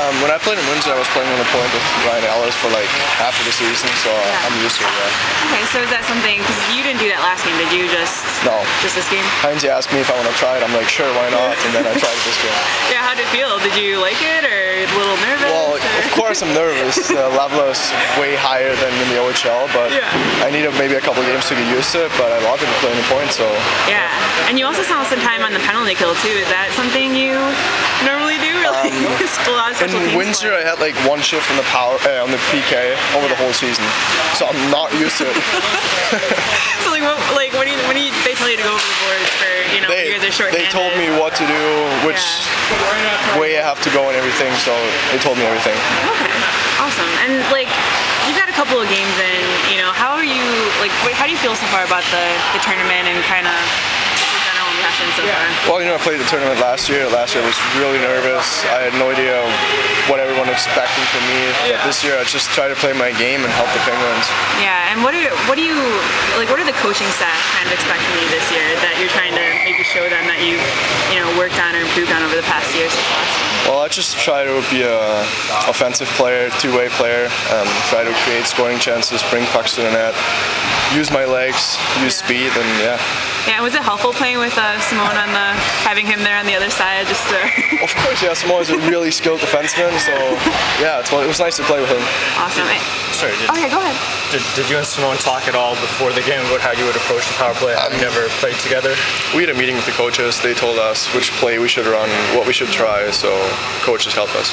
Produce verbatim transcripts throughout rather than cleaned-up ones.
Um, when I played in Windsor, I was playing on the point with Ryan Ellis for like half of the season, so Yeah. I'm used to it. Yeah. Okay, so is that something, because you didn't do that last game, did you? Just No. just this game? Heinze asked me if I want to try it. I'm like, sure, why not? And then I tried it this game. Yeah, how'd it feel? Did you like it, or a little nervous? Well, or? of course I'm nervous. The level is way higher than in the O H L, but Yeah. I need maybe a couple games to get used to it, but I love it playing the point, so. Yeah, and you also saw some time on the penalty kill too. Is that something you normally do? Really? A lot of special In teams Windsor, play. I had like one shift on the power uh, on the P K over the whole season, so I'm not used to it. So like, what, like, what do you, when do you, they tell you to go over the boards for, you know, They, you guys are short they told me what to do, which way I have to go and everything, so they told me everything. Okay, awesome. And like, you've got a couple of games in. You know, how are you? Like, wait, how do you feel so far about the the tournament and kind of your general impression so far? Well, you know, I played the tournament last year. Last year I was really nervous. I had no idea what everyone expected from me. But this year I just try to play my game and help the Penguins. Yeah, and what are what do you like? What are the coaching staff kind of expect from you this year that you're trying to maybe show them that you've you know worked on or improved on over the past year since last year? Well, I just try to be a offensive player, two-way player, um, try to create scoring chances, bring pucks to the net, use my legs, use Yeah. speed, and yeah. Yeah, was it helpful playing with uh, Simone on the having him there on the other side just to? Of course, yeah. Samoa is a really skilled defenseman, so yeah, it's, it was nice to play with him. Awesome. Sorry, did, Oh yeah, go ahead. did, did you and Simone talk at all before the game about how you would approach the power play? Have you never played together? We had a meeting with the coaches. They told us which play we should run, what we should try, so coaches helped us.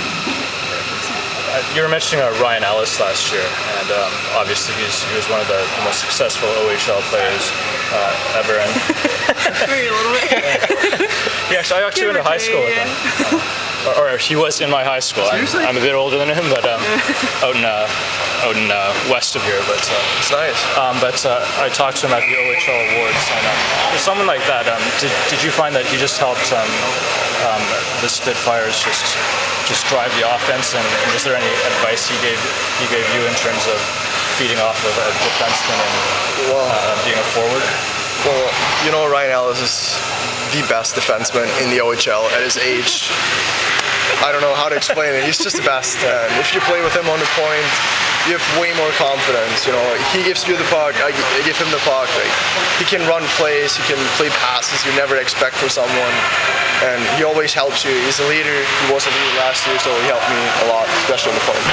Uh, you were mentioning uh, Ryan Ellis last year, and um, obviously he's, he was one of the most successful O H L players uh, ever. And Maybe a little bit. he actually, I actually went to high school with him. Or, or he was in my high school. I'm, I'm a bit older than him, but um, out in, uh, out in uh, west of here. But uh, It's nice. um, but uh, I talked to him at the O H L Awards, and um, for someone like that, um, did, did you find that he just helped um, um, the Spitfires just just drive the offense? And, and was there any advice he gave he gave you in terms of feeding off of a defenseman and Well, uh, being a forward? well, you know, Ryan Ellis is the best defenseman in the O H L at his age. I don't know how to explain it. He's just the best. And if you play with him on the point, you have way more confidence. You know, he gives you the puck, I gi- I give him the puck. Like, he can run plays, he can play passes you never expect from someone, and he always helps you. He's a leader. He was a leader last year, so he helped me a lot, especially on the point.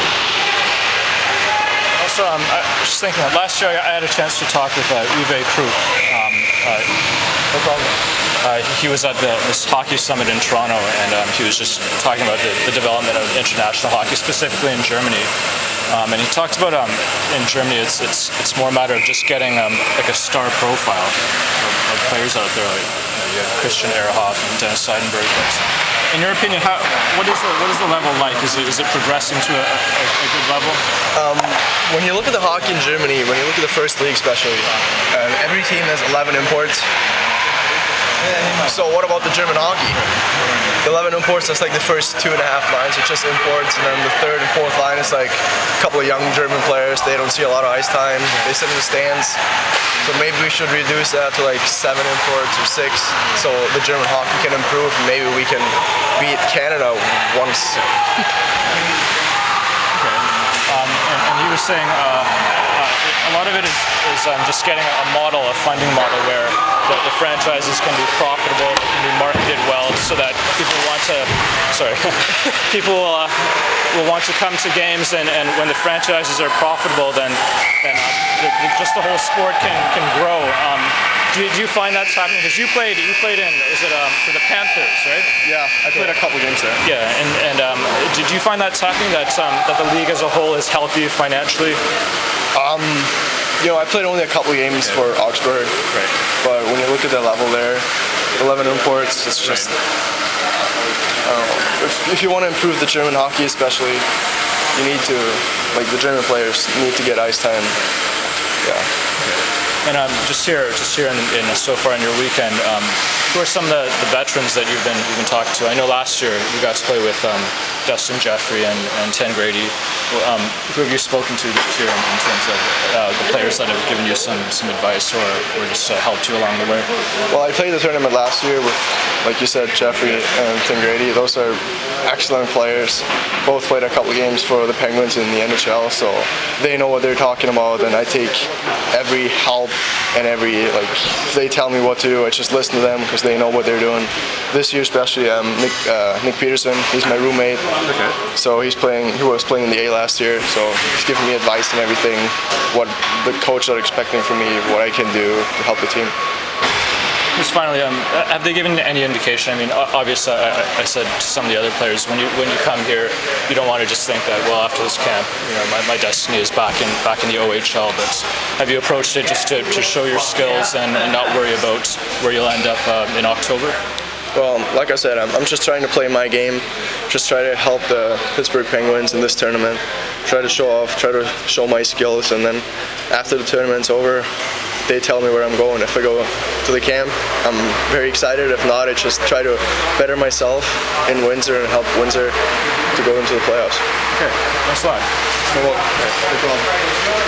Also, um, I was just thinking that last year I had a chance to talk with uh, Uwe Krupp. Um, uh, No problem. Uh, he was at the, this hockey summit in Toronto, and um, he was just talking about the, the development of international hockey, specifically in Germany. Um, and he talked about um, in Germany, it's it's it's more a matter of just getting um, like a star profile of, of players out there, like you, know, you have Christian Ehrhoff and Dennis Seidenberg. In your opinion, how what is the what is the level like? Is it is it progressing to a, a, a good level? When you look at the hockey in Germany, when you look at the first league especially, uh, every team has eleven imports. So what about the German hockey? The eleven imports, that's like the first two and a half lines are just imports, and then the third and fourth line is like a couple of young German players. They don't see a lot of ice time. They sit in the stands. So maybe we should reduce that to like seven imports or six, so the German hockey can improve. And maybe we can beat Canada once. Um, and, and he was saying uh, uh, a lot of it is, is um, just getting a model, a funding model where the, the franchises can be profitable, they can be marketed well, so that people want to, sorry, people uh, will want to come to games, and, and when the franchises are profitable, then, then uh, the, the, just the whole sport can, can grow. Um, do, you, do you find that's happening? Because you played, you played in, is it um, for the Panthers, right? Yeah, I played a couple games there. Yeah, and, and um, did you find that's happening, that, um, that the league as a whole is healthy financially? You know, I played only a couple games for Augsburg, Right. but when you look at the level there, eleven imports, it's just, I don't know. If, if you want to improve the German hockey especially, you need to, like the German players need to get ice time. Yeah. And um, just here, just here in, in so far in your weekend, um, who are some of the, the veterans that you've been you've been talking to? I know last year you got to play with um, Dustin Jeffrey and, and Tangradi. Um, who have you spoken to this year in, in terms of uh, the players that have given you some, some advice or, or just uh, helped you along the way? Well, I played the tournament last year with, like you said, Jeffrey and Tangradi. Those are excellent players. Both played a couple games for the Penguins in the N H L, so they know what they're talking about, and I take every help and every, like, if they tell me what to do, I just listen to them because they know what they're doing. This year especially, um, Nick, uh, Nick Peterson, he's my roommate. Okay. So he's playing, he was playing in the A last year, so he's giving me advice and everything, what the coach are expecting from me, what I can do to help the team. Just finally, um, have they given any indication? I mean, obviously, I, I said to some of the other players, when you when you come here, you don't want to just think that, well, after this camp, you know, my, my destiny is back in back in the O H L. But have you approached it just to, to show your skills and, and not worry about where you'll end up uh, in October? Well, like I said, I'm, I'm just trying to play my game, just try to help the Pittsburgh Penguins in this tournament, try to show off, try to show my skills, and then after the tournament's over, they tell me where I'm going. If I go to the camp, I'm very excited. If not, I just try to better myself in Windsor and help Windsor to go into the playoffs. Okay, thanks a lot. No problem.